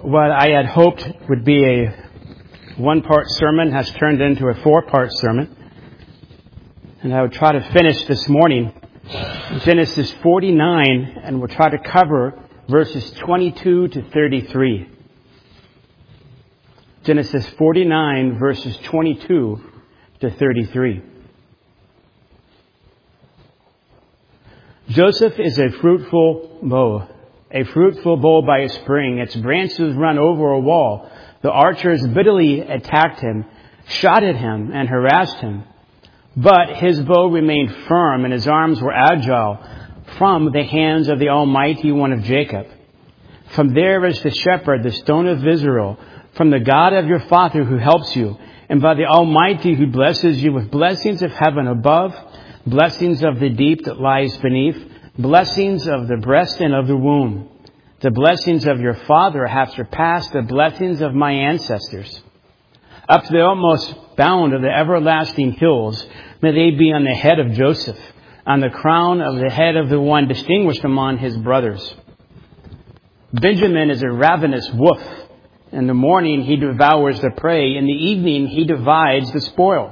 what I had hoped would be a one-part sermon has turned into a four-part sermon. And I would try to finish this morning Genesis 49, and we'll try to cover verses 22 to 33. Genesis 49, verses 22 to 33. Joseph is a fruitful bow by a spring. Its branches run over a wall. The archers bitterly attacked him, shot at him, and harassed him. But his bow remained firm, and his arms were agile from the hands of the Almighty One of Jacob. From there is the shepherd, the stone of Israel, from the God of your father who helps you, and by the Almighty who blesses you with blessings of heaven above, blessings of the deep that lies beneath, blessings of the breast and of the womb. The blessings of your father have surpassed the blessings of my ancestors. Up to the utmost bound of the everlasting hills, may they be on the head of Joseph, on the crown of the head of the one distinguished among his brothers. Benjamin is a ravenous wolf. In the morning he devours the prey. In the evening he divides the spoil.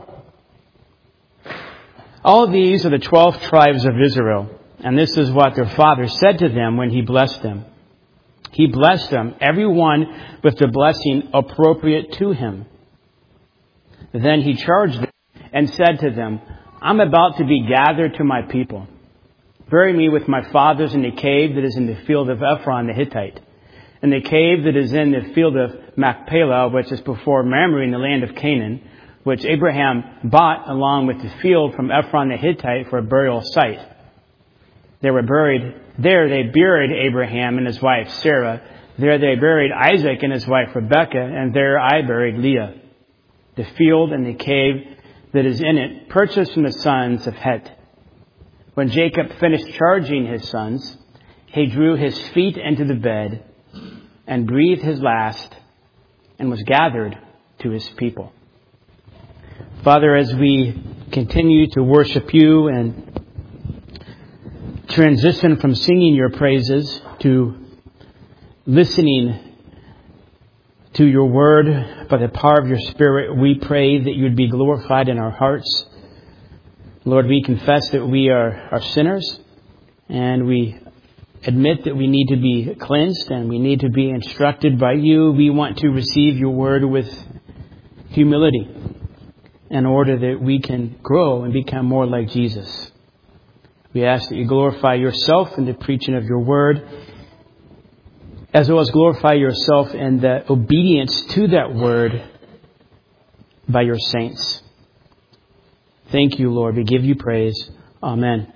All these are the 12 tribes of Israel, and this is what their father said to them when he blessed them. He blessed them, every one with the blessing appropriate to him. Then he charged them and said to them, I'm about to be gathered to my people. Bury me with my fathers in the cave that is in the field of Ephron the Hittite, in the cave that is in the field of Machpelah, which is before Mamre in the land of Canaan, which Abraham bought along with the field from Ephron the Hittite for a burial site. They buried Abraham and his wife Sarah. There they buried Isaac and his wife Rebekah, and there I buried Leah. The field and the cave that is in it, purchased from the sons of Het. When Jacob finished charging his sons, he drew his feet into the bed and breathed his last and was gathered to his people. Father, as we continue to worship you and transition from singing your praises to listening to your word by the power of your Spirit, we pray that you would be glorified in our hearts. Lord, we confess that we are sinners, and we admit that we need to be cleansed and we need to be instructed by you. We want to receive your word with humility in order that we can grow and become more like Jesus. We ask that you glorify yourself in the preaching of your word, as well as glorify yourself in the obedience to that word by your saints. Thank you, Lord. We give you praise. Amen.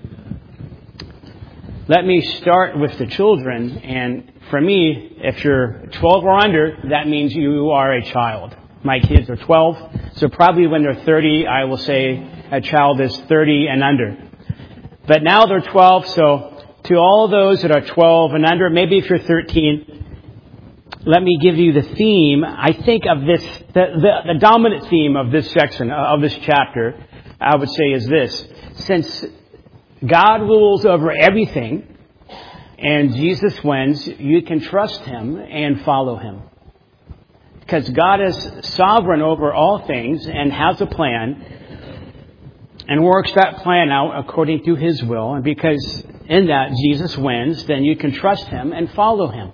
Let me start with the children. And for me, if you're 12 or under, that means you are a child. My kids are 12, so probably when they're 30, I will say a child is 30 and under. But now they're 12, so to all those that are 12 and under, maybe if you're 13, let me give you the theme. I think of this, the dominant theme of this section, of this chapter, I would say is this. Since God rules over everything and Jesus wins, you can trust him and follow him. Because God is sovereign over all things and has a plan and works that plan out according to his will. And because in that Jesus wins, then you can trust him and follow him.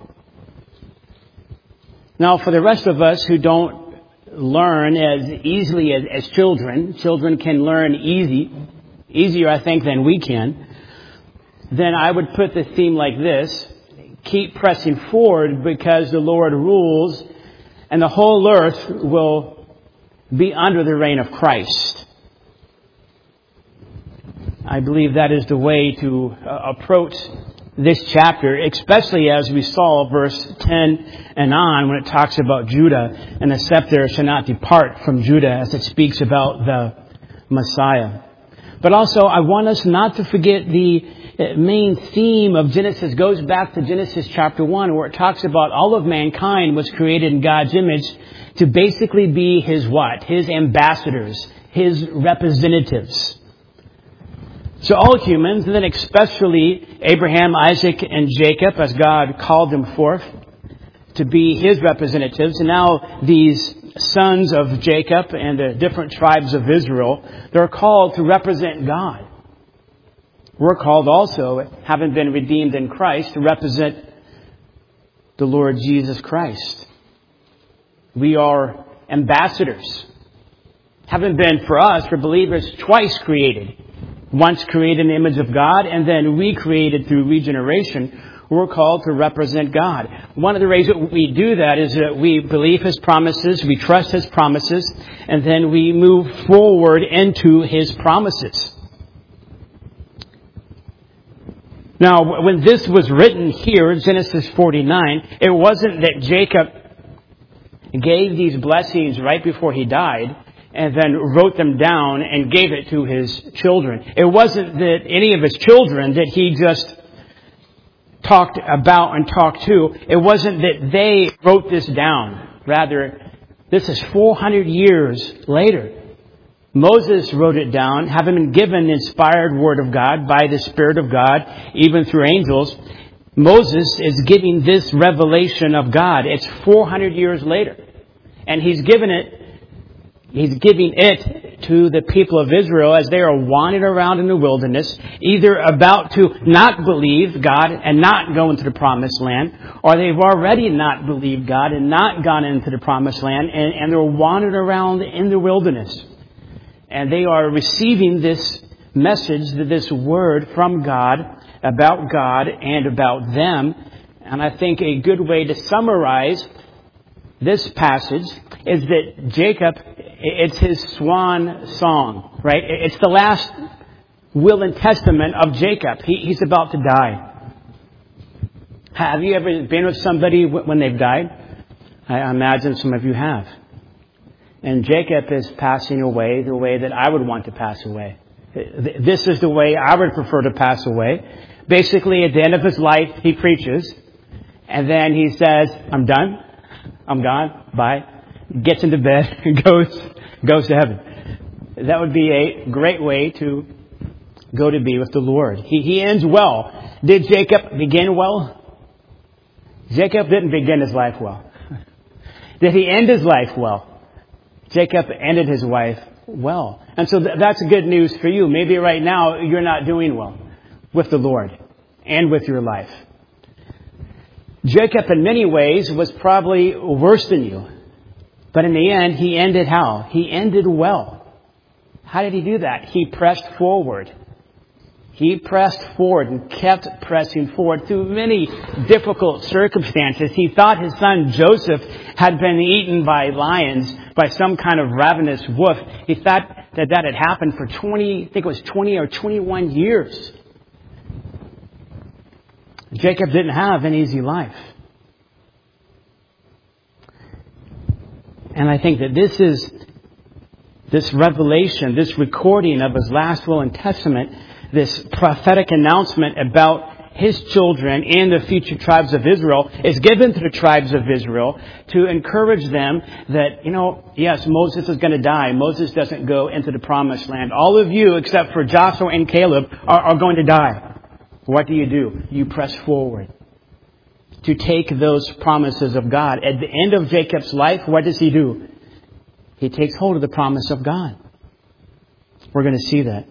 Now, for the rest of us who don't learn as easily as children can learn easier, I think, than we can, then I would put the theme like this: keep pressing forward because the Lord rules and the whole earth will be under the reign of Christ. I believe that is the way to approach this chapter, especially as we saw verse 10 and on when it talks about Judah, and the scepter shall not depart from Judah, as it speaks about the Messiah. But also, I want us not to forget the main theme of Genesis goes back to Genesis chapter 1, where it talks about all of mankind was created in God's image to basically be his what? His ambassadors, his representatives. So all humans, and then especially Abraham, Isaac, and Jacob, as God called them forth, to be his representatives. And now these sons of Jacob and the different tribes of Israel, they're called to represent God. We're called also, having been redeemed in Christ, to represent the Lord Jesus Christ. We are ambassadors. Having been, for us, for believers, twice created. Once created in the image of God, and then recreated through regeneration. We're called to represent God. One of the ways that we do that is that we believe His promises, we trust His promises, and then we move forward into His promises. Now, when this was written here in Genesis 49, it wasn't that Jacob gave these blessings right before he died and then wrote them down and gave it to his children. It wasn't that any of his children that he just talked about and talked to. It wasn't that they wrote this down. Rather, this is 400 years later. Moses wrote it down, having been given the inspired Word of God by the Spirit of God, even through angels. Moses is giving this revelation of God. It's 400 years later. And he's giving it to the people of Israel as they are wandering around in the wilderness, either about to not believe God and not go into the promised land, or they've already not believed God and not gone into the promised land, and they're wandering around in the wilderness. And they are receiving this message, this word from God and about them. And I think a good way to summarize this passage is that Jacob, it's his swan song, right? It's the last will and testament of Jacob. He's about to die. Have you ever been with somebody when they've died? I imagine some of you have. And Jacob is passing away the way that I would want to pass away. This is the way I would prefer to pass away. Basically, at the end of his life, he preaches. And then he says, I'm done. I'm gone. Bye. Gets into bed and goes to heaven. That would be a great way to go to be with the Lord. He ends well. Did Jacob begin well? Jacob didn't begin his life well. Did he end his life well? Jacob ended his life well. And so that's good news for you. Maybe right now you're not doing well with the Lord and with your life. Jacob in many ways was probably worse than you. But in the end, he ended how? He ended well. How did he do that? He pressed forward. He pressed forward and kept pressing forward through many difficult circumstances. He thought his son Joseph had been eaten by lions, by some kind of ravenous wolf. He thought that had happened for 20 or 21 years. Jacob didn't have an easy life. And I think that this revelation, this recording of his last will and testament, this prophetic announcement about his children and the future tribes of Israel is given to the tribes of Israel to encourage them that, yes, Moses is going to die. Moses doesn't go into the promised land. All of you, except for Joshua and Caleb, are going to die. What do? You press forward to take those promises of God. At the end of Jacob's life, what does he do? He takes hold of the promise of God. We're going to see that.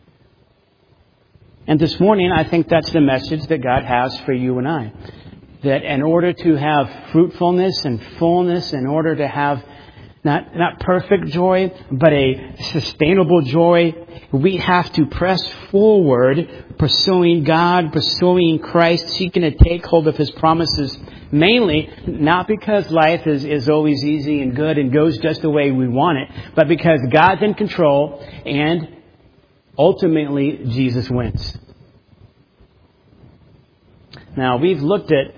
And this morning, I think that's the message that God has for you and I. That in order to have fruitfulness and fullness, in order to have not perfect joy, but a sustainable joy, we have to press forward, pursuing God, pursuing Christ, seeking to take hold of His promises. Mainly, not because life is always easy and good and goes just the way we want it, but because God's in control and ultimately Jesus wins. Now, we've looked at,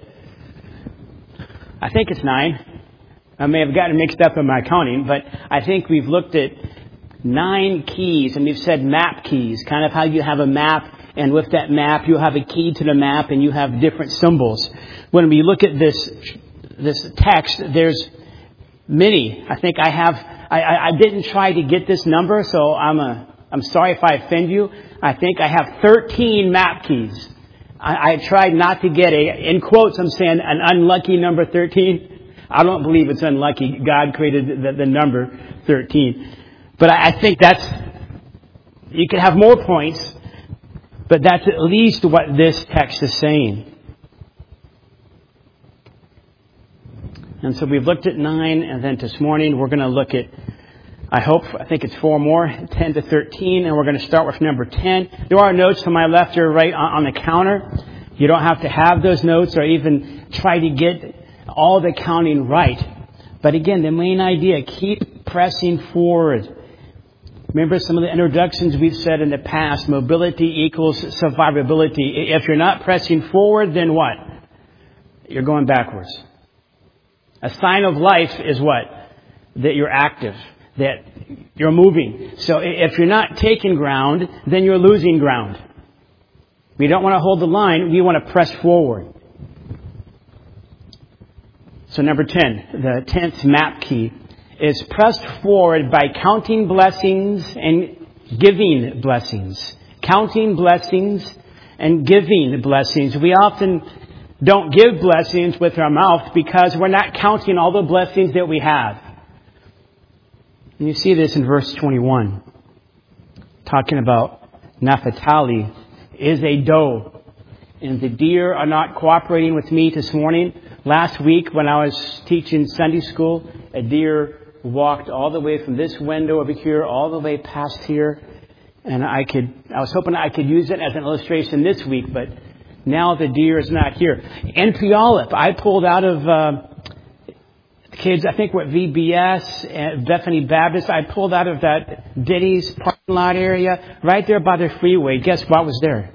I think it's 9. I may have gotten mixed up in my counting, but I think we've looked at 9 keys, and we've said map keys, kind of how you have a map, and with that map you have a key to the map, and you have different symbols. When we look at this text, there's many. I think I didn't try to get this number, so I'm sorry if I offend you. I think I have 13 map keys. I tried not to get in quotes, I'm saying an unlucky number 13. I don't believe it's unlucky. God created the number 13. But I think you can have more points, but that's at least what this text is saying. And so we've looked at 9, and then this morning we're going to look at, I think it's 4 more, 10 to 13, and we're going to start with number 10. There are notes to my left or right on the counter. You don't have to have those notes or even try to get all the counting right. But again, the main idea, keep pressing forward. Remember some of the introductions we've said in the past, mobility equals survivability. If you're not pressing forward, then what? You're going backwards. A sign of life is what? That you're active, that you're moving. So if you're not taking ground, then you're losing ground. We don't want to hold the line. We want to press forward. So number 10, the 10th map key is pressed forward by counting blessings and giving blessings. Counting blessings and giving blessings. We often don't give blessings with our mouth because we're not counting all the blessings that we have. And you see this in verse 21. Talking about Naphtali is a doe. And the deer are not cooperating with me this morning. Last week when I was teaching Sunday school, a deer walked all the way from this window over here all the way past here. And I was hoping I could use it as an illustration this week, but now the deer is not here. In Puyallup, I pulled out of kids, I think we're at VBS, and Bethany Baptist. I pulled out of that Denny's parking lot area right there by the freeway. Guess what was there?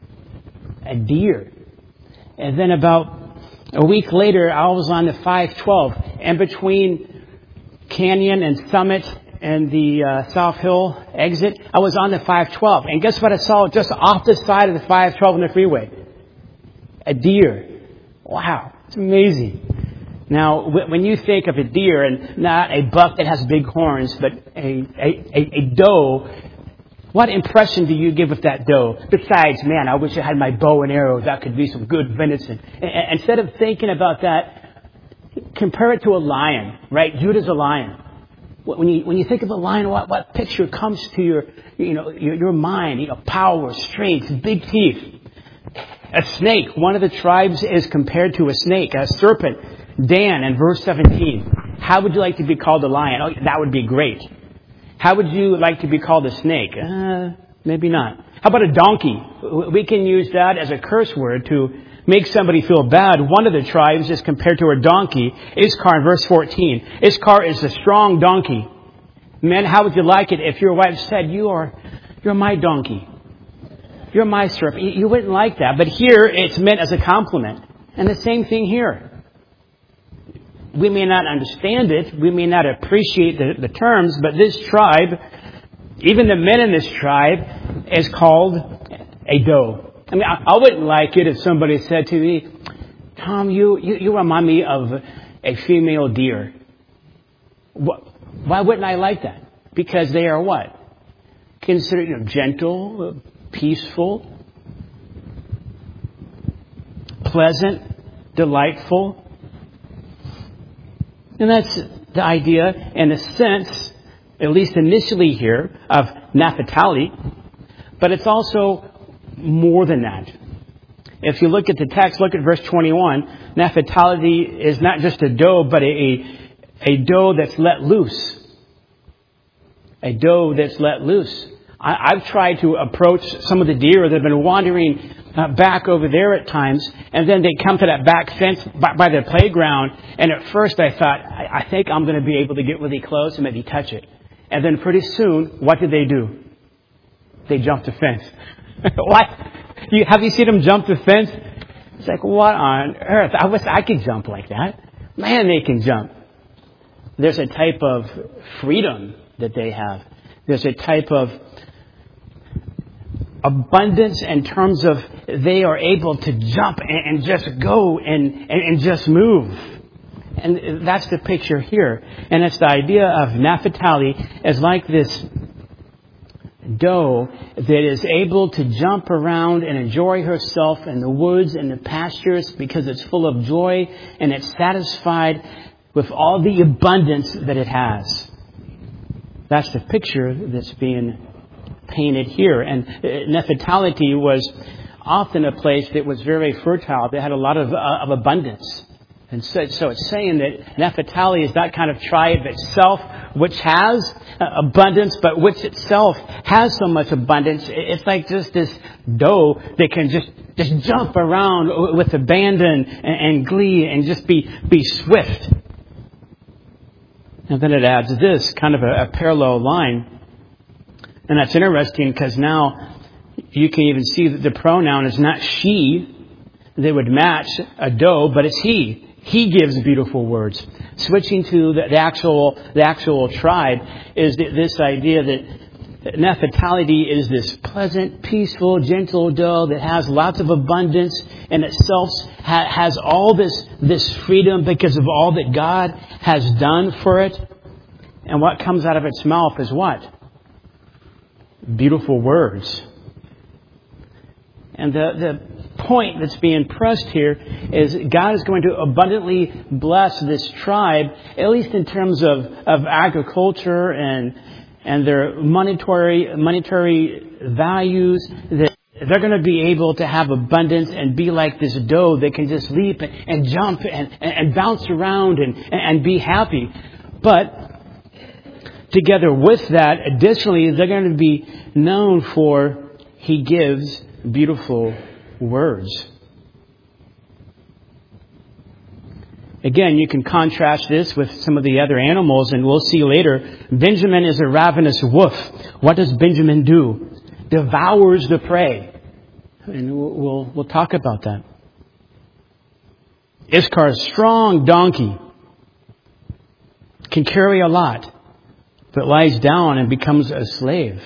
A deer. And then about a week later, I was on the 512. And between Canyon and Summit and the South Hill exit, I was on the 512. And guess what I saw just off the side of the 512 on the freeway? A deer. Wow. It's amazing. Now, when you think of a deer, and not a buck that has big horns, but a doe, what impression do you give with that doe? Besides, man, I wish I had my bow and arrow. That could be some good venison. Instead of thinking about that, compare it to a lion, right? Judah's a lion. When you think of a lion, what picture comes to your mind? Power, strength, big teeth. A snake. One of the tribes is compared to a snake, a serpent. Dan in verse 17. How would you like to be called a lion? Oh, that would be great. How would you like to be called a snake? Maybe not. How about a donkey? We can use that as a curse word to make somebody feel bad. One of the tribes is compared to a donkey. Issachar in verse 14. Issachar is a strong donkey. Men, how would you like it if your wife said, you're my donkey. You're my servant. You wouldn't like that. But here it's meant as a compliment. And the same thing here. We may not understand it. We may not appreciate the terms, but this tribe, even the men in this tribe, is called a doe. I mean, I wouldn't like it if somebody said to me, Tom, you remind me of a female deer. Why wouldn't I like that? Because they are what? Considered gentle, peaceful, pleasant, delightful. And that's the idea, in a sense, at least initially here, of Naphtali. But it's also more than that. If you look at the text, look at verse 21. Naphtali is not just a doe, but a doe that's let loose. A doe that's let loose. I've tried to approach some of the deer that have been wandering back over there at times, and then they come to that back fence by the playground, and at first I thought, I think I'm going to be able to get really close and maybe touch it. And then pretty soon, what did they do? They jumped the fence. What? Have you seen them jump the fence? It's like, what on earth? I wish I could jump like that. Man, they can jump. There's a type of freedom that they have. There's a type of abundance in terms of they are able to jump and just go and just move. And that's the picture here. And it's the idea of Naphtali as like this doe that is able to jump around and enjoy herself in the woods and the pastures because it's full of joy and it's satisfied with all the abundance that it has. That's the picture that's being painted here. And Naphtali was often a place that was very fertile. They had a lot of abundance. And so it's saying that Naphtali is that kind of tribe itself which has abundance, but which itself has so much abundance. It's like just this doe that can just jump around with abandon and glee and just be swift. And then it adds this kind of a parallel line. And that's interesting because now you can even see that the pronoun is not she. They would match a doe, but it's he. He gives beautiful words. Switching to the actual tribe is this idea that Naphtali is this pleasant, peaceful, gentle doe that has lots of abundance and itself has all this freedom because of all that God has done for it. And what comes out of its mouth is what? Beautiful words. And the point that's being pressed here is God is going to abundantly bless this tribe, at least in terms of agriculture and their monetary values, that they're going to be able to have abundance and be like this doe that can just leap and jump and bounce around and be happy. But together with that, additionally, they're going to be known for he gives beautiful words. Again, you can contrast this with some of the other animals, and we'll see later. Benjamin is a ravenous wolf. What does Benjamin do? Devours the prey. And we'll talk about that. Issachar, a strong donkey, can carry a lot, but lies down and becomes a slave.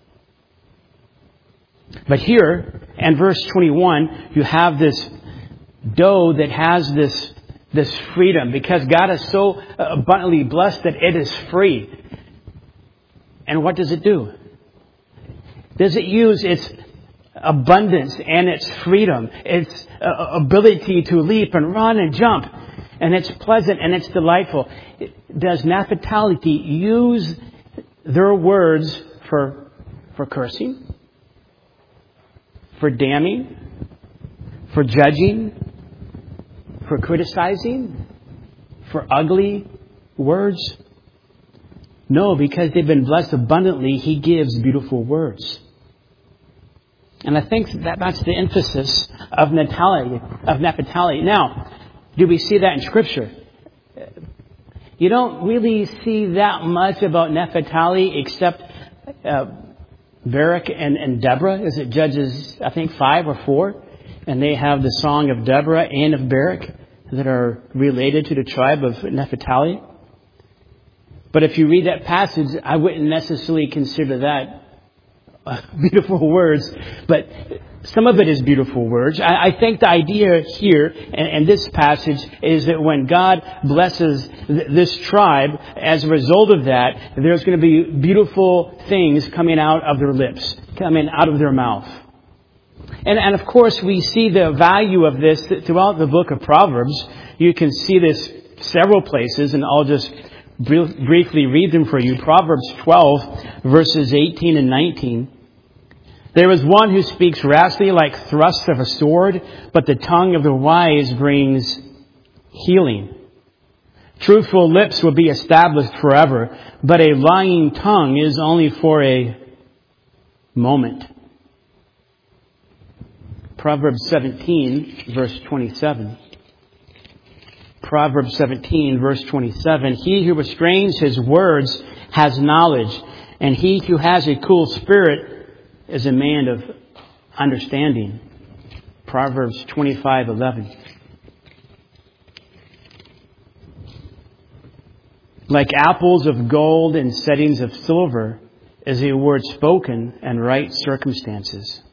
But here, in verse 21, you have this doe that has this freedom because God is so abundantly blessed that it is free. And what does it do? Does it use its abundance and its freedom, its ability to leap and run and jump, and it's pleasant and it's delightful? Does Naphtali use their words for cursing? For damning, for judging, for criticizing, for ugly words? No, because they've been blessed abundantly, he gives beautiful words. And I think that's the emphasis of Naphtali. Now, do we see that in Scripture? You don't really see that much about Naphtali except Barak and Deborah. Is it Judges, I think, 5 or 4? And they have the song of Deborah and of Barak that are related to the tribe of Naphtali. But if you read that passage, I wouldn't necessarily consider that beautiful words. But some of it is beautiful words. I think the idea here in this passage is that when God blesses this tribe, as a result of that, there's going to be beautiful things coming out of their lips, coming out of their mouth. And of course, we see the value of this throughout the book of Proverbs. You can see this several places, and I'll just briefly read them for you. Proverbs 12, verses 18 and 19. There is one who speaks rashly like thrusts of a sword, but the tongue of the wise brings healing. Truthful lips will be established forever, but a lying tongue is only for a moment. Proverbs 17, verse 27. Proverbs 17, verse 27. He who restrains his words has knowledge, and he who has a cool spirit is a man of understanding. Proverbs 25:11. Like apples of gold in settings of silver is a word spoken in right circumstances.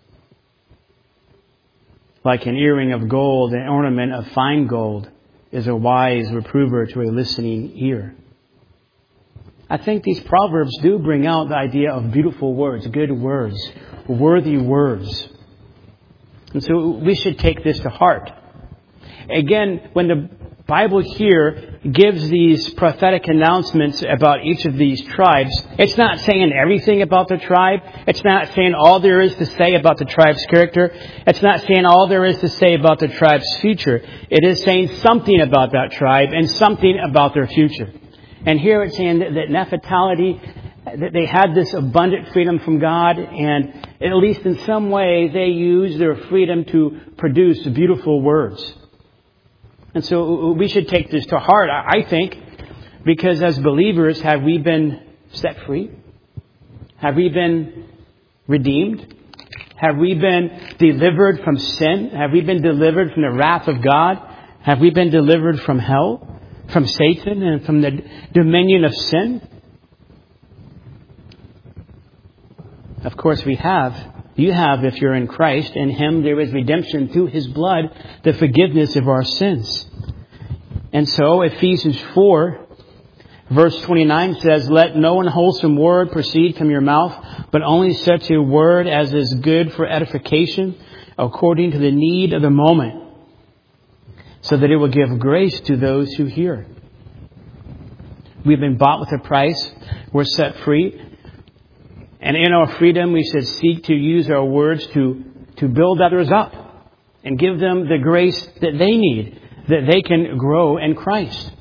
Like an earring of gold, an ornament of fine gold is a wise reprover to a listening ear. I think these Proverbs do bring out the idea of beautiful words, good words, worthy words. And so we should take this to heart. Again, when the Bible here gives these prophetic announcements about each of these tribes, it's not saying everything about the tribe. It's not saying all there is to say about the tribe's character. It's not saying all there is to say about the tribe's future. It is saying something about that tribe and something about their future. And here it's saying that Naphtali, that they had this abundant freedom from God, and at least in some way they used their freedom to produce beautiful words. And so we should take this to heart, I think, because as believers, have we been set free? Have we been redeemed? Have we been delivered from sin? Have we been delivered from the wrath of God? Have we been delivered from hell, from Satan, and from the dominion of sin? Of course we have. You have if you're in Christ. In Him there is redemption through His blood, the forgiveness of our sins. And so Ephesians 4, verse 29 says, "Let no unwholesome word proceed from your mouth, but only such a word as is good for edification, according to the need of the moment, so that it will give grace to those who hear." We've been bought with a price. We're set free. And in our freedom, we should seek to use our words to build others up and give them the grace that they need, that they can grow in Christ.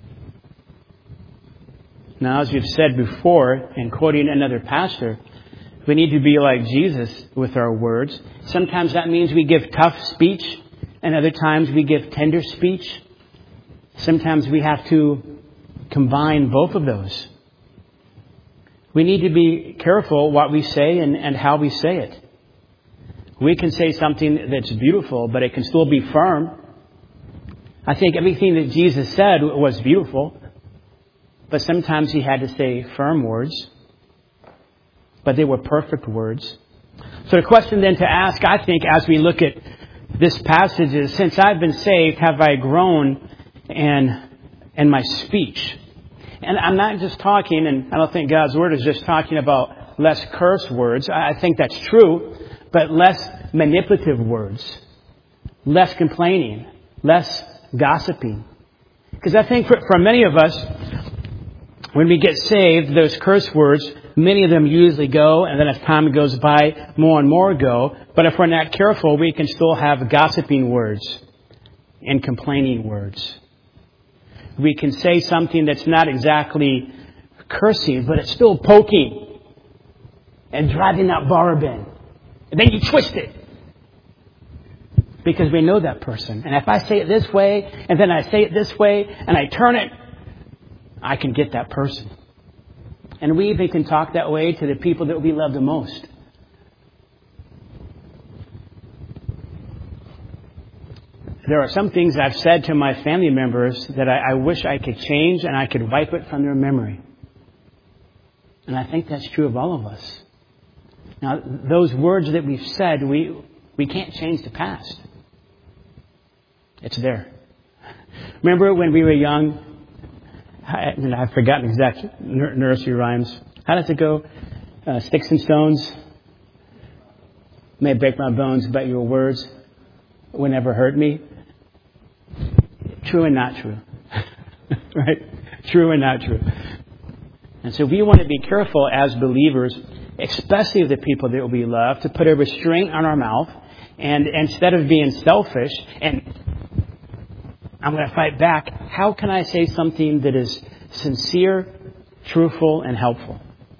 Now, as we've said before, and quoting another pastor, we need to be like Jesus with our words. Sometimes that means we give tough speech, and other times we give tender speech. Sometimes we have to combine both of those. We need to be careful what we say and how we say it. We can say something that's beautiful, but it can still be firm. I think everything that Jesus said was beautiful, but sometimes He had to say firm words, but they were perfect words. So the question then to ask, I think, as we look at this passage is, since I've been saved, have I grown in my speech? And I'm not just talking, and I don't think God's Word is just talking about less curse words. I think that's true, but less manipulative words, less complaining, less gossiping. Because I think for many of us, when we get saved, those curse words, many of them usually go, and then as time goes by, more and more go. But if we're not careful, we can still have gossiping words and complaining words. We can say something that's not exactly cursing, but it's still poking and driving that barb in. And then you twist it. Because we know that person. And if I say it this way, and then I say it this way, and I turn it, I can get that person. And we even can talk that way to the people that we love the most. There are some things I've said to my family members that I wish I could change and I could wipe it from their memory. And I think that's true of all of us. Now, those words that we've said, we can't change the past. It's there. Remember when we were young? I've forgotten exact nursery rhymes. How does it go? Sticks and stones may break my bones, but your words will never hurt me. True and not true. Right? True and not true. And so we want to be careful as believers, especially the people that we love, to put a restraint on our mouth. And instead of being selfish, and I'm going to fight back, how can I say something that is sincere, truthful, and helpful?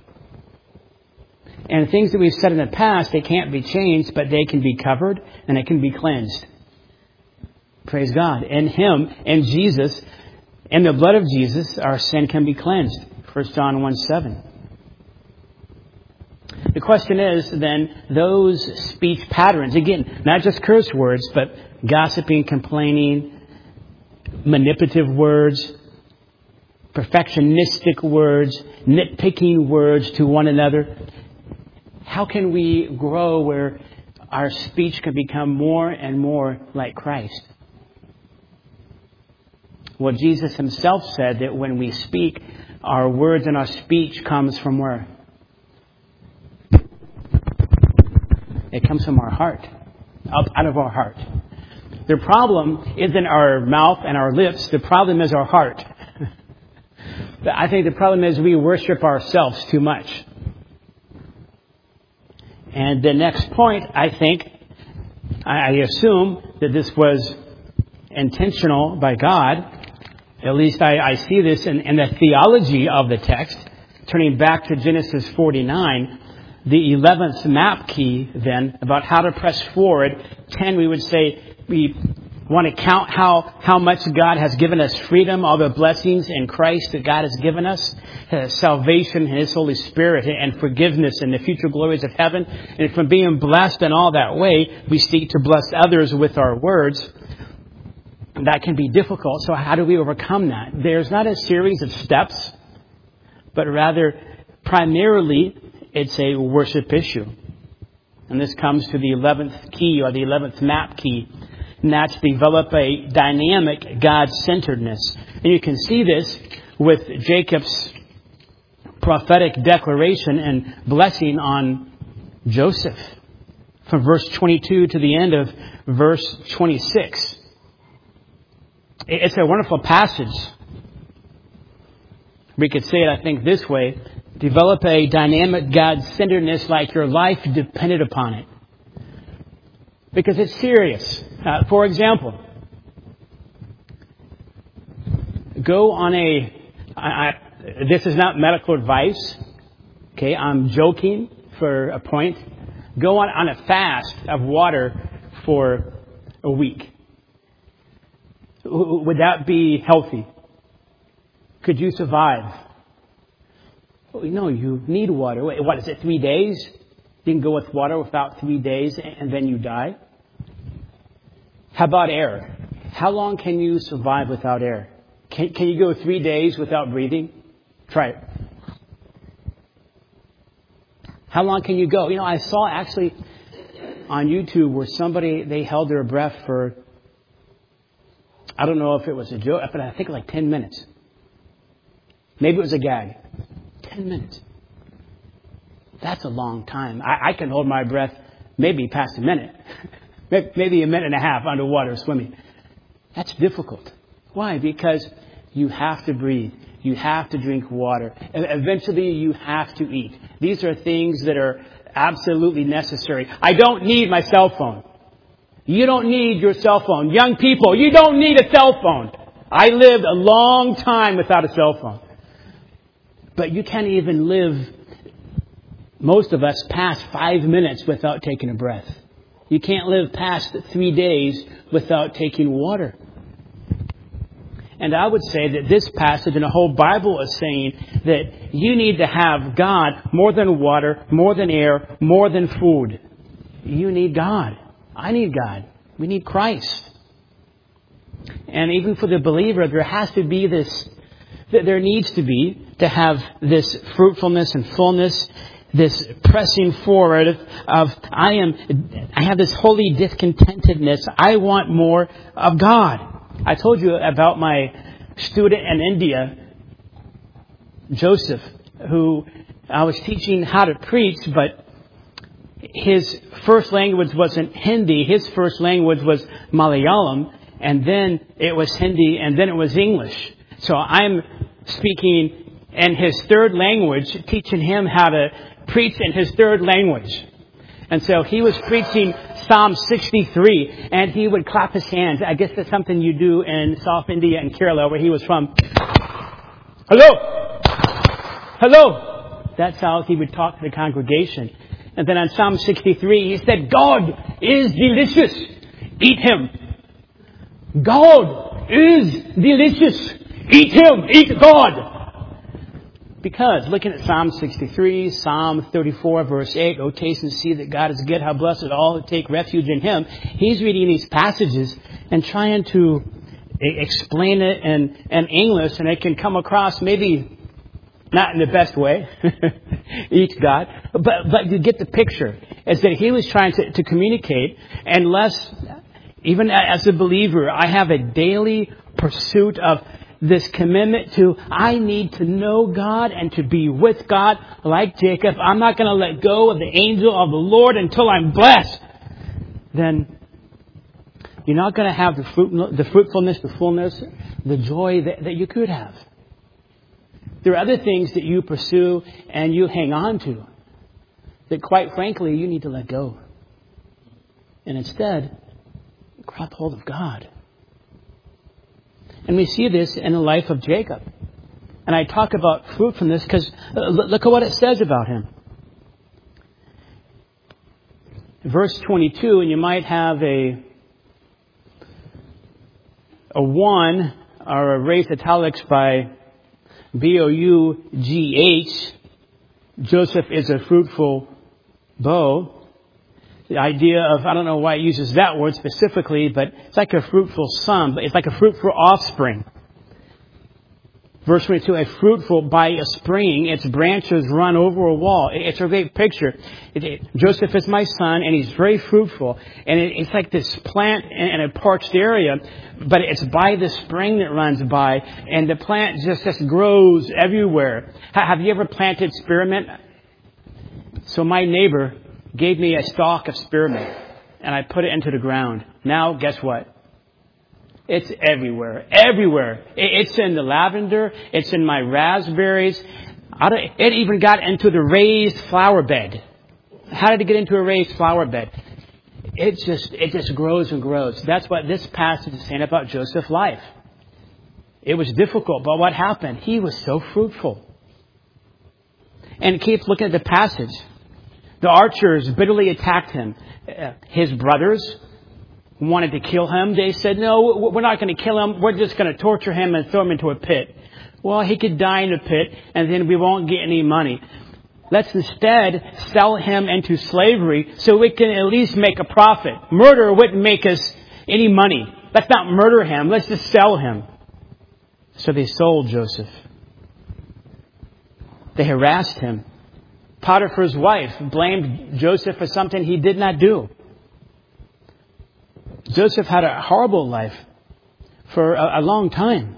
And things that we've said in the past, they can't be changed, but they can be covered and it can be cleansed. Praise God. In Him, in Jesus, in the blood of Jesus, our sin can be cleansed. 1 John 1:7. The question is then, those speech patterns, again, not just curse words, but gossiping, complaining, manipulative words, perfectionistic words, nitpicking words to one another. How can we grow where our speech can become more and more like Christ? Well, Jesus Himself said that when we speak, Our words and our speech comes from where? It comes from our heart, up out of our heart. The problem isn't our mouth and our lips. The problem is our heart. I think the problem is we worship ourselves too much. And the next point, I assume that this was intentional by God. At least I see this in the theology of the text. Turning back to Genesis 49, the 11th map key then about how to press forward. 10, we would say we want to count how much God has given us freedom, all the blessings in Christ that God has given us, salvation in His Holy Spirit and forgiveness and the future glories of heaven. And from being blessed in all that way, we seek to bless others with our words. That can be difficult. So how do we overcome that? There's not a series of steps, but rather primarily it's a worship issue. And this comes to the 11th key or the 11th map key. And that's develop a dynamic God-centeredness. And you can see this with Jacob's prophetic declaration and blessing on Joseph. From verse 22 to the end of verse 26. It's a wonderful passage. We could say it, I think, this way. Develop a dynamic God-centeredness like your life depended upon it. Because it's serious. For example, go on this is not medical advice. Okay, I'm joking for a point. Go on a fast of water for a week. Would that be healthy? Could you survive? Well, no, you need water. Wait, what is it, 3 days? You can go with water without 3 days and then you die? How about air? How long can you survive without air? Can you go 3 days without breathing? Try it. How long can you go? You know, I saw actually on YouTube where they held their breath for, I don't know if it was a joke, but I think like 10 minutes. Maybe it was a gag. 10 minutes. That's a long time. I can hold my breath maybe past a minute. Maybe a minute and a half underwater swimming. That's difficult. Why? Because you have to breathe. You have to drink water. And eventually you have to eat. These are things that are absolutely necessary. I don't need my cell phone. You don't need your cell phone. Young people, you don't need a cell phone. I lived a long time without a cell phone. But you can't even live, most of us, past 5 minutes without taking a breath. You can't live past 3 days without taking water. And I would say that this passage and the whole Bible is saying that you need to have God more than water, more than air, more than food. You need God. I need God. We need Christ. And even for the believer, there has to be this, there needs to be, to have this fruitfulness and fullness, this pressing forward of I have this holy discontentedness. I want more of God. I told you about my student in India, Joseph, who I was teaching how to preach, but his first language wasn't Hindi. His first language was Malayalam, and then it was Hindi, and then it was English. So I'm speaking in his third language, teaching him how to preach in his third language. And so he was preaching Psalm 63, and he would clap his hands. I guess that's something you do in South India and Kerala, where he was from. Hello! Hello! That's how he would talk to the congregation. And then on Psalm 63, he said, God is delicious. Eat Him. God is delicious. Eat Him. Eat God. Because looking at Psalm 63, Psalm 34, verse 8, oh, taste and see that God is good, how blessed all who take refuge in Him. He's reading these passages and trying to explain it in English, and it can come across maybe not in the best way, each God, but you get the picture. Is that he was trying to communicate, unless, even as a believer, I have a daily pursuit of this commitment to, I need to know God and to be with God like Jacob. I'm not going to let go of the angel of the Lord until I'm blessed. Then you're not going to have the fruitfulness, the fullness, the joy that you could have. There are other things that you pursue and you hang on to that, quite frankly, you need to let go. And instead, grab hold of God. And we see this in the life of Jacob. And I talk about fruitfulness because look at what it says about him. Verse 22, and you might have a 1 or a raised italics by B-O-U-G-H. Joseph is a fruitful bow. The idea of, I don't know why it uses that word specifically, but it's like a fruitful son. It's like a fruitful offspring. Verse 22, a fruitful by a spring, its branches run over a wall. It's a great picture. Joseph is my son, and he's very fruitful. And it's like this plant in a parched area, but it's by the spring that runs by, and the plant just grows everywhere. Have you ever planted spearmint? So my neighbor gave me a stalk of spearmint, and I put it into the ground. Now, guess what? It's everywhere. Everywhere. It's in the lavender. It's in my raspberries. It even got into the raised flower bed. How did it get into a raised flower bed? It just grows and grows. That's what this passage is saying about Joseph's life. It was difficult, but what happened? He was so fruitful. And keep looking at the passage. The archers bitterly attacked him. His brothers wanted to kill him. They said, no, we're not going to kill him. We're just going to torture him and throw him into a pit. Well, he could die in a pit and then we won't get any money. Let's instead sell him into slavery so we can at least make a profit. Murder wouldn't make us any money. Let's not murder him. Let's just sell him. So they sold Joseph. They harassed him. Potiphar's wife blamed Joseph for something he did not do. Joseph had a horrible life for a long time.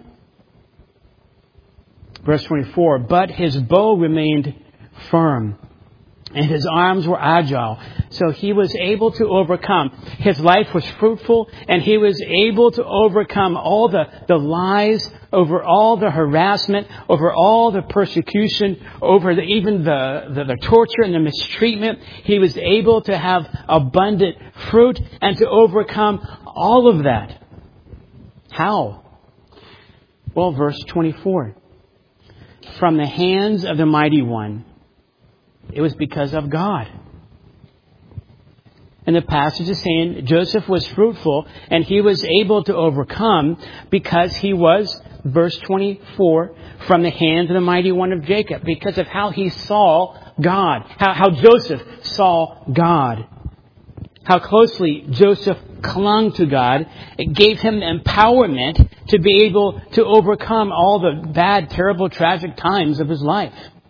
Verse 24, but his bow remained firm and his arms were agile. So he was able to overcome. His life was fruitful and he was able to overcome all the lies, over all the harassment, over all the persecution, over even the torture and the mistreatment. He was able to have abundant fruit and to overcome all of that. How? Well, verse 24. From the hands of the mighty one. It was because of God. And the passage is saying Joseph was fruitful and he was able to overcome because he was, verse 24, from the hands of the mighty one of Jacob. Because of how he saw God. How Joseph saw God. How closely Joseph clung to God. It gave him empowerment to be able to overcome all the bad, terrible, tragic times of his life.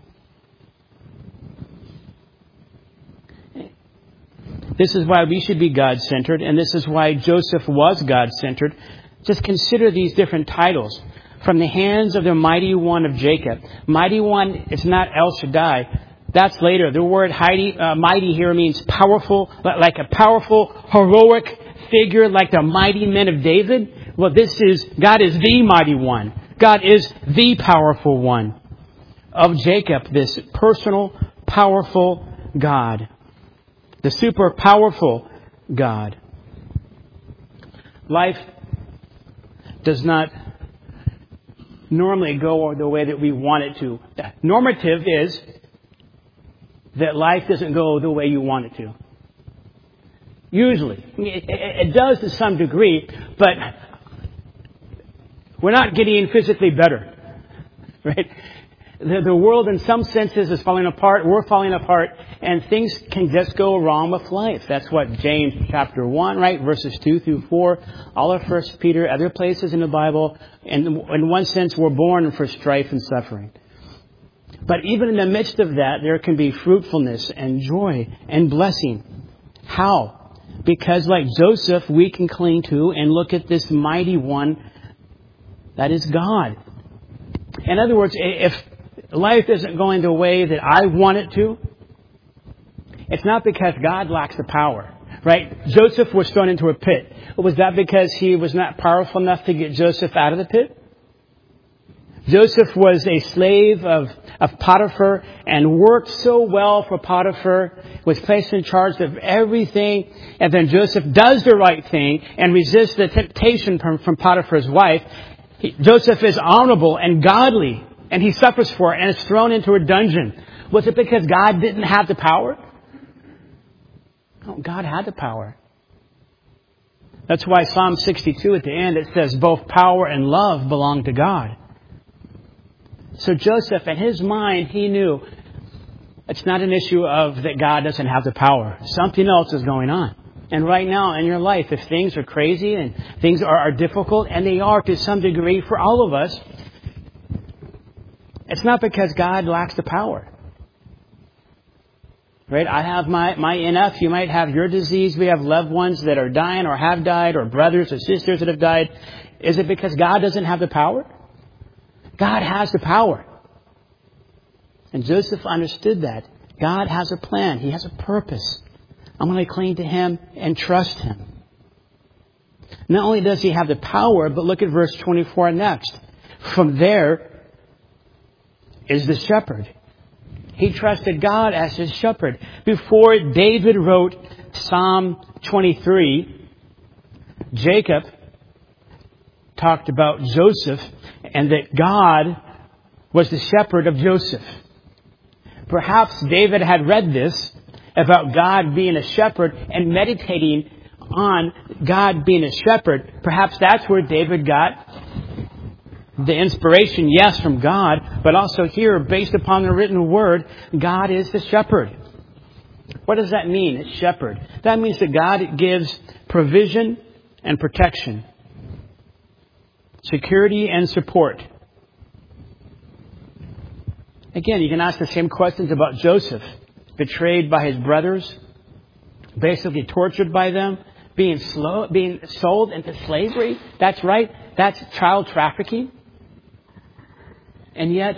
This is why we should be God-centered, and this is why Joseph was God-centered. Just consider these different titles. From the hands of the mighty one of Jacob. Mighty one is not El Shaddai. That's later. The word mighty here means powerful, like a powerful, heroic figure, like the mighty men of David. Well, God is the mighty one. God is the powerful one of Jacob, this personal, powerful God. The super powerful God. Life does not normally go the way that we want it to. Normative is that life doesn't go the way you want it to. Usually. It does to some degree, but we're not getting physically better. Right? The world in some senses is falling apart. We're falling apart. And things can just go wrong with life. That's what James chapter 1, right? Verses 2 through 4. All of 1 Peter, other places in the Bible. And in one sense, we're born for strife and suffering. But even in the midst of that, there can be fruitfulness and joy and blessing. How? Because like Joseph, we can cling to and look at this mighty one That is God. In other words, if life isn't going the way that I want it to, it's not because God lacks the power. Right? Joseph was thrown into a pit. Was that because he was not powerful enough to get Joseph out of the pit? Joseph was a slave of Potiphar and worked so well for Potiphar, was placed in charge of everything, and then Joseph does the right thing and resists the temptation from Potiphar's wife. Joseph is honorable and godly, and he suffers for it and is thrown into a dungeon. Was it because God didn't have the power? No, God had the power. That's why Psalm 62 at the end, it says both power and love belong to God. So Joseph, in his mind, he knew it's not an issue of that God doesn't have the power. Something else is going on. And right now in your life, if things are crazy and things are difficult, and they are to some degree for all of us, it's not because God lacks the power. Right? I have my NF. You might have your disease. We have loved ones that are dying or have died, or brothers or sisters that have died. Is it because God doesn't have the power? God has the power. And Joseph understood that. God has a plan. He has a purpose. I'm going to cling to Him and trust Him. Not only does He have the power, but look at verse 24 next. From there is the shepherd. He trusted God as his shepherd. Before David wrote Psalm 23, Jacob talked about Joseph and that God was the shepherd of Joseph. Perhaps David had read this about God being a shepherd and meditating on God being a shepherd. Perhaps that's where David got the inspiration, yes, from God, but also here, based upon the written word, God is the shepherd. What does that mean, shepherd? That means that God gives provision and protection, security and support. Again, you can ask the same questions about Joseph. Betrayed by his brothers, basically tortured by them, being sold into slavery. That's right. That's child trafficking. And yet,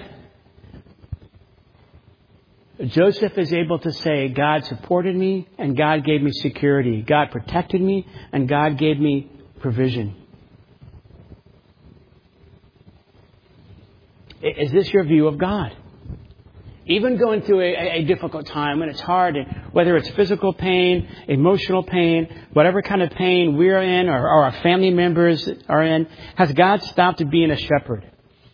Joseph is able to say, God supported me and God gave me security. God protected me and God gave me provision. Is this your view of God? Even going through a difficult time when it's hard, and whether it's physical pain, emotional pain, whatever kind of pain we're in or our family members are in, has God stopped being a shepherd?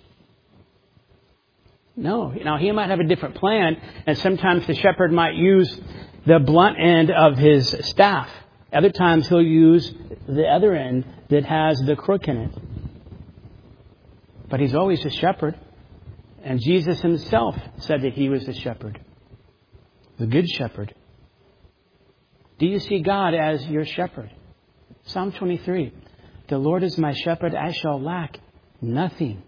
No. Now, He might have a different plan, and sometimes the shepherd might use the blunt end of his staff. Other times He'll use the other end that has the crook in it. But He's always a shepherd. And Jesus Himself said that He was the shepherd, the good shepherd. Do you see God as your shepherd? Psalm 23, the Lord is my shepherd, I shall lack nothing.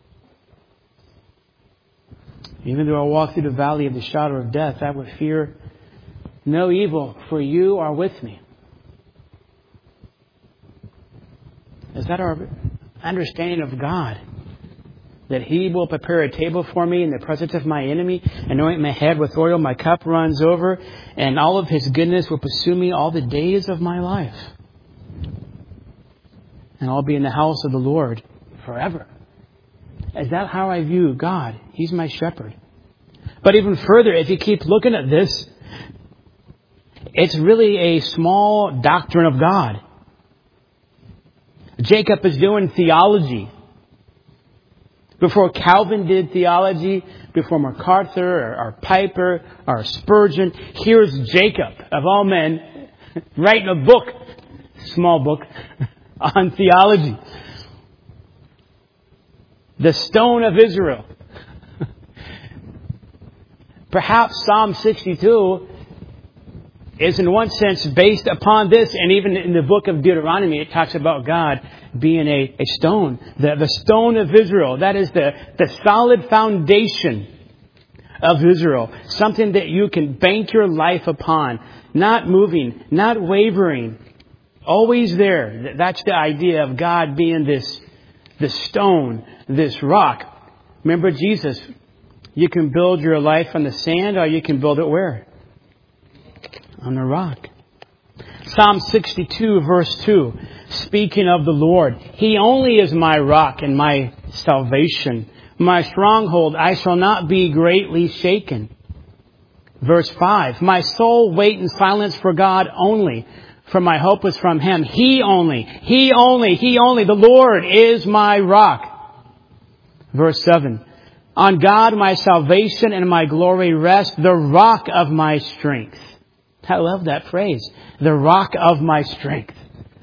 Even though I walk through the valley of the shadow of death, I would fear no evil, for You are with me. Is that our understanding of God? That He will prepare a table for me in the presence of my enemy, anoint my head with oil, my cup runs over, and all of His goodness will pursue me all the days of my life. And I'll be in the house of the Lord forever. Is that how I view God? He's my shepherd. But even further, if you keep looking at this, it's really a small doctrine of God. Jacob is doing theology. Before Calvin did theology, before MacArthur or Piper or Spurgeon, here's Jacob, of all men, writing a book, small book, on theology. The stone of Israel. Perhaps Psalm 62 is in one sense based upon this, and even in the book of Deuteronomy it talks about God being a stone, the stone of Israel. That is the solid foundation of Israel. Something that you can bank your life upon. Not moving, not wavering. Always there. That's the idea of God being this this stone, this rock. Remember Jesus, you can build your life on the sand or you can build it where? On the rock. Psalm 62 verse 2, speaking of the Lord, He only is my rock and my salvation, my stronghold, I shall not be greatly shaken. Verse 5, my soul wait in silence for God only, for my hope is from Him. He only, the Lord is my rock. Verse 7, on God my salvation and my glory rest, the rock of my strength. I love that phrase. The rock of my strength.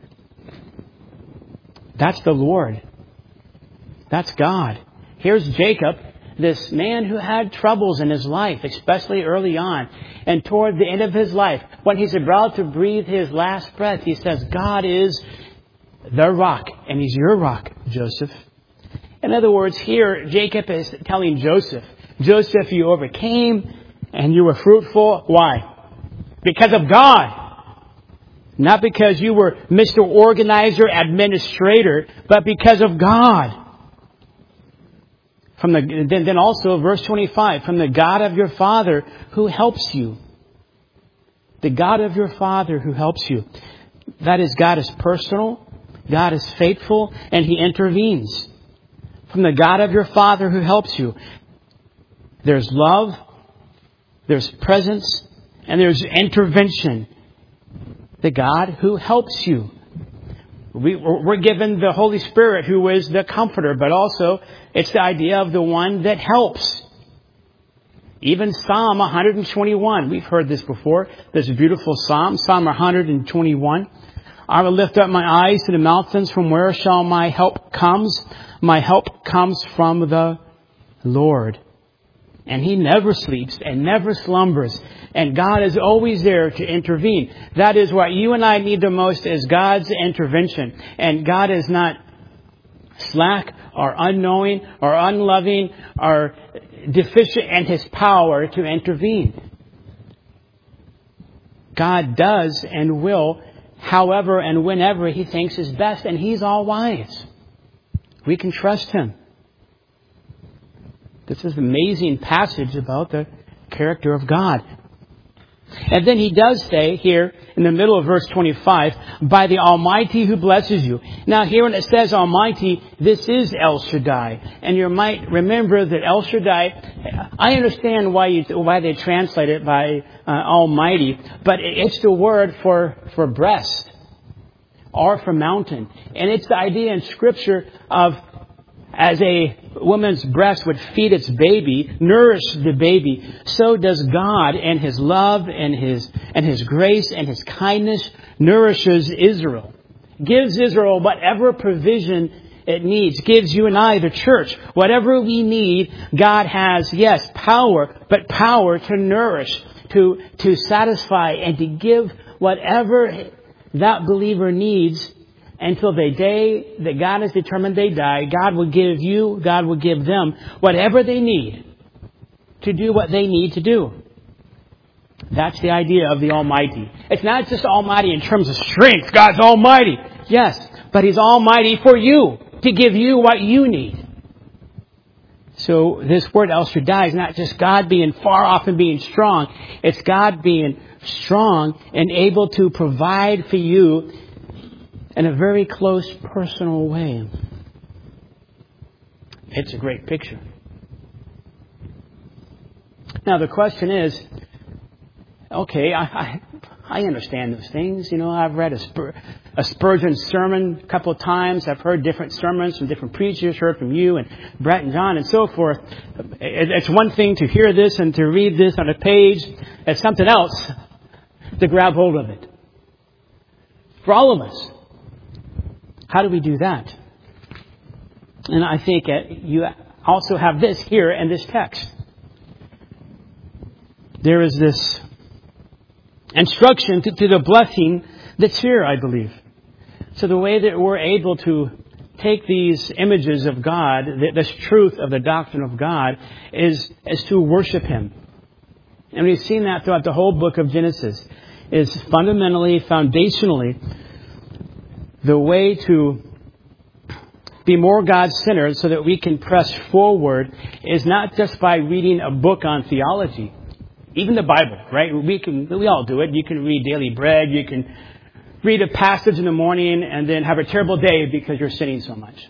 That's the Lord. That's God. Here's Jacob, this man who had troubles in his life, especially early on. And toward the end of his life, when he's about to breathe his last breath, he says, God is the rock. And He's your rock, Joseph. In other words, here Jacob is telling Joseph, Joseph, you overcame and you were fruitful. Why? Because of God. Not because you were Mr. Organizer, Administrator, but because of God. Then also verse 25, from the God of your Father who helps you. The God of your Father who helps you. That is, God is personal, God is faithful, and He intervenes. From the God of your Father who helps you. There's love, there's presence, and there's intervention. The God who helps you. We're given the Holy Spirit who is the comforter, but also it's the idea of the one that helps. Even Psalm 121, we've heard this before, this beautiful Psalm, Psalm 121. I will lift up my eyes to the mountains, from where shall my help comes? My help comes from the Lord. And He never sleeps and never slumbers. And God is always there to intervene. That is what you and I need the most, is God's intervention. And God is not slack or unknowing or unloving or deficient in His power to intervene. God does and will however and whenever He thinks is best. And He's all wise. We can trust Him. This is an amazing passage about the character of God. And then He does say here in the middle of verse 25, by the Almighty who blesses you. Now here when it says Almighty, this is El Shaddai. And you might remember that El Shaddai, I understand why they translate it by Almighty, but it's the word for breast or for mountain. And it's the idea in Scripture of, as a woman's breast would feed its baby, nourish the baby, so does God and His love and His grace and His kindness nourishes Israel. Gives Israel whatever provision it needs. Gives you and I, the church, whatever we need. God has, yes, power, but power to nourish, to satisfy, and to give whatever that believer needs. Until the day that God has determined they die, God will give you, God will give them whatever they need to do what they need to do. That's the idea of the Almighty. It's not just Almighty in terms of strength. God's Almighty. Yes, but He's Almighty for you, to give you what you need. So this word El Shaddai is not just God being far off and being strong. It's God being strong and able to provide for you in a very close, personal way. It's a great picture. Now the question is, okay, I understand those things. You know, I've read a Spurgeon sermon a couple of times. I've heard different sermons from different preachers, heard from you and Brett and John and so forth. It's one thing to hear this and to read this on a page. It's something else to grab hold of it. For all of us. How do we do that? And I think you also have this here in this text. There is this instruction to the blessing that's here, I believe. So the way that we're able to take these images of God, this truth of the doctrine of God, is to worship Him. And we've seen that throughout the whole book of Genesis. Is fundamentally, foundationally, the way to be more God-centered so that we can press forward is not just by reading a book on theology. Even the Bible, right? We all do it. You can read Daily Bread. You can read a passage in the morning and then have a terrible day because you're sinning so much.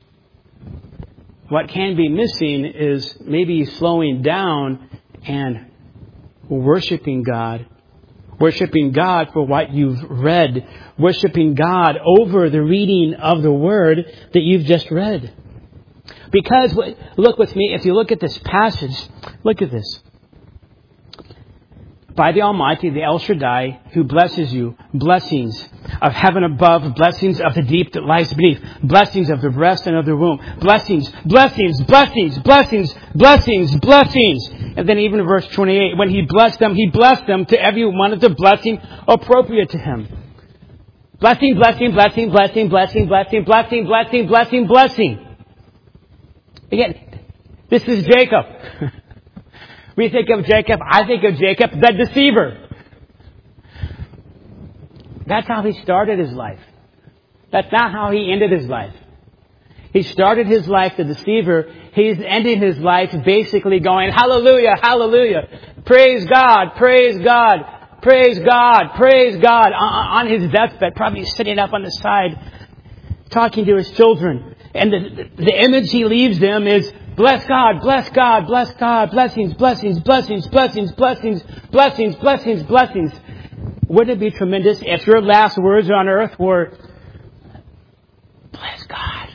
What can be missing is maybe slowing down and worshiping God for what you've read, worshiping God over the reading of the Word that you've just read. Because, look with me, if you look at this passage, look at this. By the Almighty, the El Shaddai, who blesses you, blessings of heaven above, blessings of the deep that lies beneath, blessings of the breast and of the womb, blessings, blessings, blessings, blessings, blessings, blessings. And then even verse 28, when He blessed them to every one of the blessing appropriate to Him. Blessing, blessing, blessing, blessing, blessing, blessing, blessing, blessing, blessing, blessing. Again, this is Jacob. We think of Jacob, I think of Jacob, the deceiver. That's how he started his life. That's not how he ended his life. He started his life the deceiver. He's ending his life basically going, hallelujah, hallelujah. Praise God, praise God, praise God, praise God. On his deathbed, probably sitting up on the side, talking to his children. And the image he leaves them is, bless God, bless God, bless God, blessings, blessings, blessings, blessings, blessings, blessings, blessings, blessings. Wouldn't it be tremendous if your last words on earth were, bless God?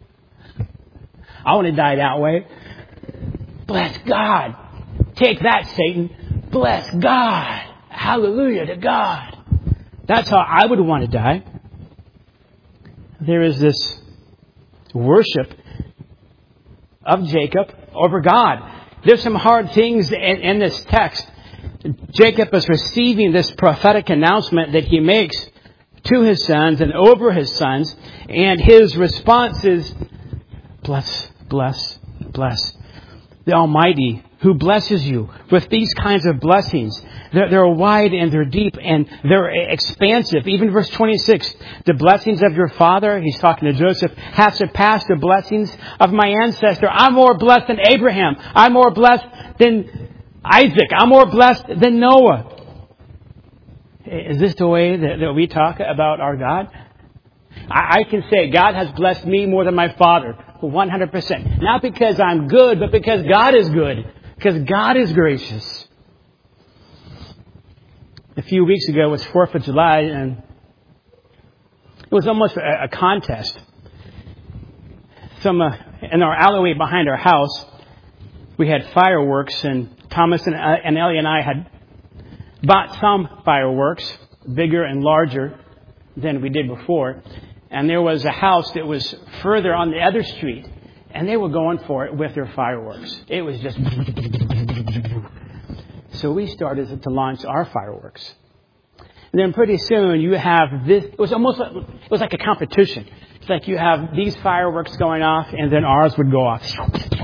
I want to die that way. Bless God. Take that, Satan. Bless God. Hallelujah to God. That's how I would want to die. There is this worship of Jacob over God. There's some hard things in this text. Jacob is receiving this prophetic announcement that he makes to his sons and over his sons. And his response is, bless, bless, bless. The Almighty who blesses you with these kinds of blessings. They're wide and they're deep and they're expansive. Even verse 26, the blessings of your father, he's talking to Joseph, have surpassed the blessings of my ancestor. I'm more blessed than Abraham. I'm more blessed than Isaac. I'm more blessed than Noah. Is this the way that we talk about our God? I can say God has blessed me more than my father. 100%. Not because I'm good, but because God is good. Because God is gracious. A few weeks ago was 4th of July, and it was almost a contest. In our alleyway behind our house, we had fireworks, and Thomas and Ellie and I had bought some fireworks, bigger and larger than we did before. And there was a house that was further on the other street, and they were going for it with their fireworks. It was just... So we started to launch our fireworks. And then pretty soon you have this... It was like a competition. It's like you have these fireworks going off, and then ours would go off.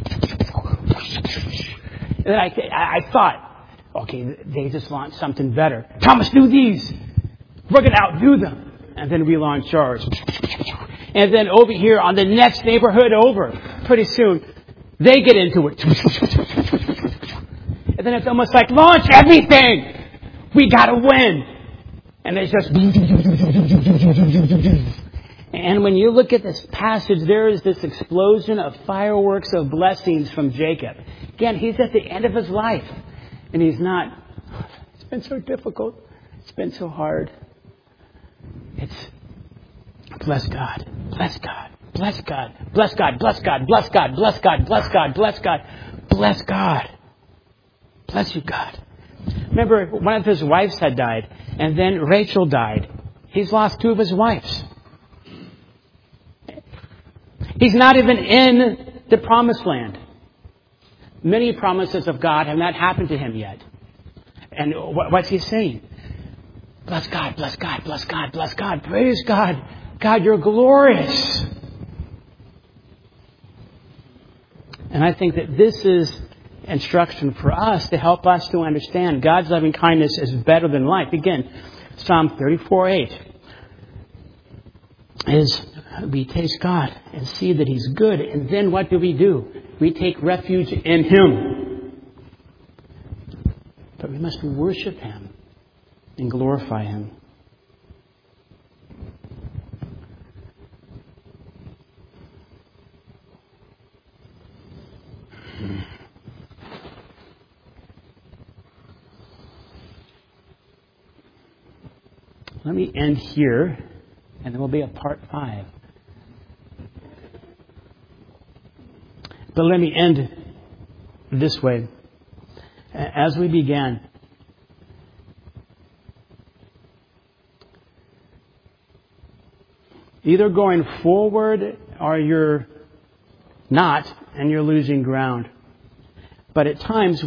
And then I thought, okay, they just launched something better. Thomas, do these. We're going to outdo them. And then we launched ours. And then over here on the next neighborhood over, pretty soon, they get into it. And then it's almost like, launch everything! We gotta win! And it's just... And when you look at this passage, there is this explosion of fireworks of blessings from Jacob. Again, he's at the end of his life. And he's not... It's been so difficult. It's been so hard. It's bless God, bless God, bless God, bless God, bless God, bless God, bless God, bless God, bless God, bless God. Bless you, God. Remember, one of his wives had died, and then Rachel died. He's lost 2 of his wives. He's not even in the promised land. Many promises of God have not happened to him yet. And what's he saying? Bless God, bless God, bless God, bless God. Praise God. God, you're glorious. And I think that this is instruction for us to help us to understand God's loving kindness is better than life. Again, Psalm 34:8 is we taste God and see that He's good. And then what do? We take refuge in Him. But we must worship Him and glorify Him. Let me end here, and then we'll be at part 5. But let me end this way. As we began, either going forward or you're not, and you're losing ground. But at times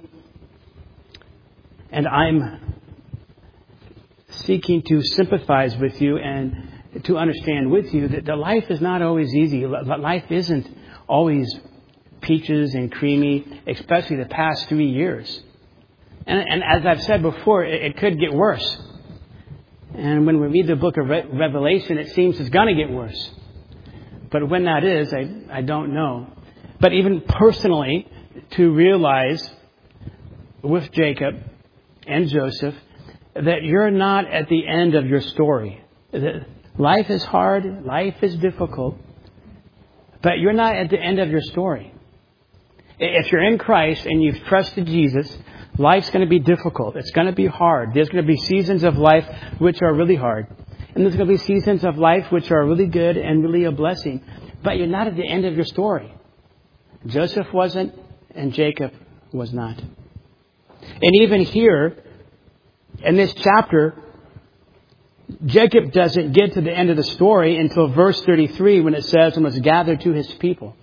I'm seeking to sympathize with you and to understand with you that life is not always easy. Life isn't always peaches and creamy, especially the past 3 years. And as I've said before, it could get worse. And when we read the book of Revelation, it seems it's going to get worse. But when that is, I don't know. But even personally, to realize with Jacob and Joseph that you're not at the end of your story. That life is hard, life is difficult, but you're not at the end of your story. If you're in Christ and you've trusted Jesus, life's going to be difficult. It's going to be hard. There's going to be seasons of life which are really hard. And there's going to be seasons of life which are really good and really a blessing. But you're not at the end of your story. Joseph wasn't, and Jacob was not. And even here, in this chapter, Jacob doesn't get to the end of the story until verse 33 when it says, and was gathered to his people.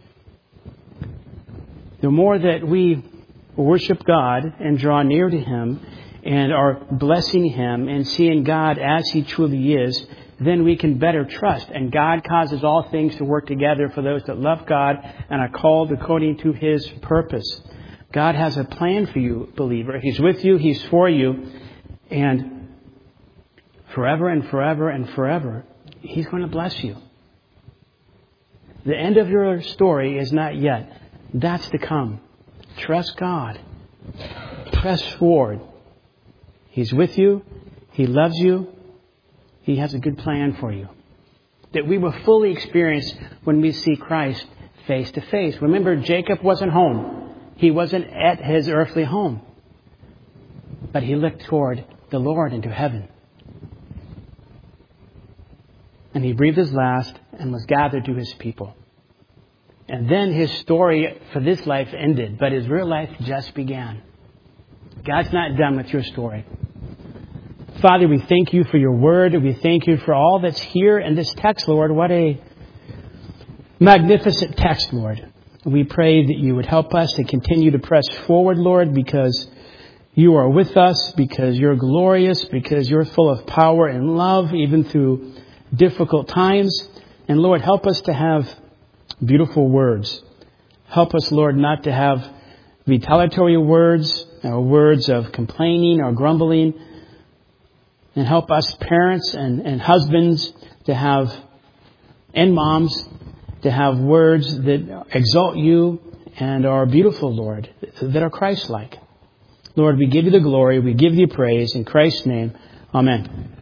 The more that we worship God and draw near to Him and are blessing Him and seeing God as He truly is, then we can better trust. And God causes all things to work together for those that love God and are called according to His purpose. God has a plan for you, believer. He's with you. He's for you. And forever and forever and forever, He's going to bless you. The end of your story is not yet. That's to come. Trust God. Press forward. He's with you. He loves you. He has a good plan for you that we will fully experience when we see Christ face to face. Remember, Jacob wasn't home. He wasn't at his earthly home. But he looked toward the Lord into heaven. And he breathed his last and was gathered to his people. And then his story for this life ended, but his real life just began. God's not done with your story. Father, we thank You for Your word. We thank You for all that's here in this text, Lord. What a magnificent text, Lord. We pray that You would help us to continue to press forward, Lord, because You are with us, because You're glorious, because You're full of power and love, even through difficult times. And Lord, help us to have beautiful words. Help us, Lord, not to have retaliatory words or words of complaining or grumbling. And help us parents and husbands to have, and moms, to have words that exalt You and are beautiful, Lord, that are Christ-like. Lord, we give You the glory. We give You praise. In Christ's name, amen.